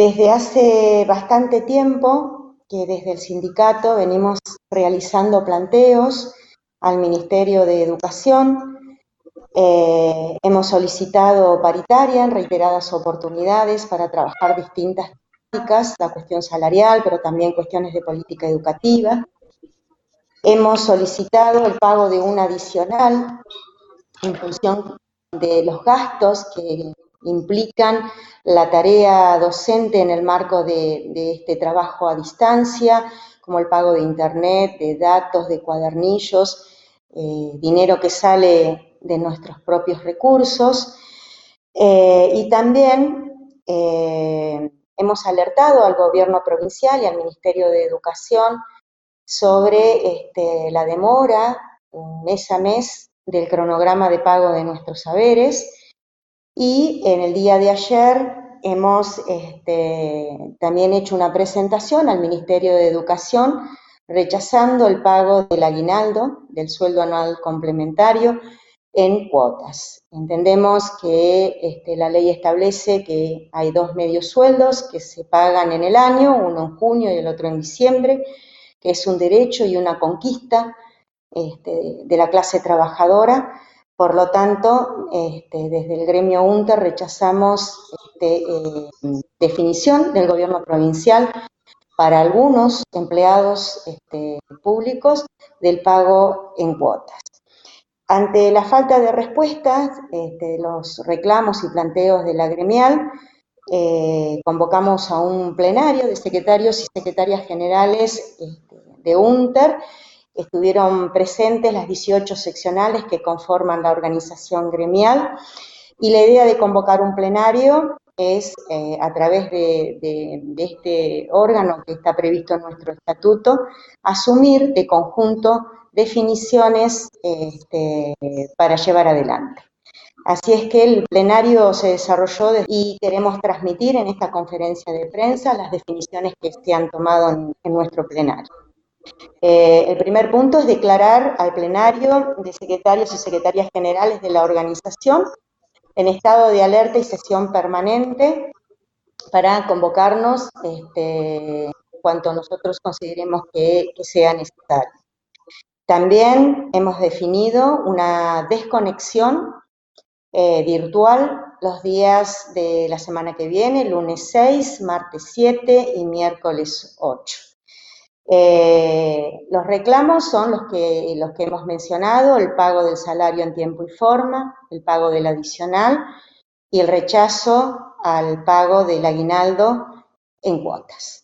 Desde hace bastante tiempo que desde el sindicato venimos realizando planteos al Ministerio de Educación. Hemos solicitado paritaria en reiteradas oportunidades para trabajar distintas temáticas, la cuestión salarial, pero también cuestiones de política educativa. Hemos solicitado el pago de un adicional en función de los gastos que implican la tarea docente en el marco de este trabajo a distancia, como el pago de internet, de datos, de cuadernillos, dinero que sale de nuestros propios recursos. Y también hemos alertado al gobierno provincial y al Ministerio de Educación sobre la demora mes a mes del cronograma de pago de nuestros haberes, y en el día de ayer hemos también hecho una presentación al Ministerio de Educación rechazando el pago del aguinaldo, del sueldo anual complementario, en cuotas. Entendemos que la ley establece que hay dos medios sueldos que se pagan en el año, uno en junio y el otro en diciembre, que es un derecho y una conquista de la clase trabajadora. Por lo tanto, desde el gremio UNTER rechazamos definición del gobierno provincial para algunos empleados públicos del pago en cuotas. Ante la falta de respuestas de los reclamos y planteos de la gremial, convocamos a un plenario de secretarios y secretarias generales de UNTER. Estuvieron presentes las 18 seccionales que conforman la organización gremial, y la idea de convocar un plenario es, a través de este órgano que está previsto en nuestro estatuto, asumir de conjunto definiciones para llevar adelante. Así es que el plenario se desarrolló y queremos transmitir en esta conferencia de prensa las definiciones que se han tomado en nuestro plenario. El primer punto es declarar al plenario de secretarios y secretarias generales de la organización en estado de alerta y sesión permanente para convocarnos cuanto nosotros consideremos que sea necesario. También hemos definido una desconexión virtual los días de la semana que viene, lunes 6, martes 7 y miércoles 8. Los reclamos son los que hemos mencionado: el pago del salario en tiempo y forma, el pago del adicional y el rechazo al pago del aguinaldo en cuotas.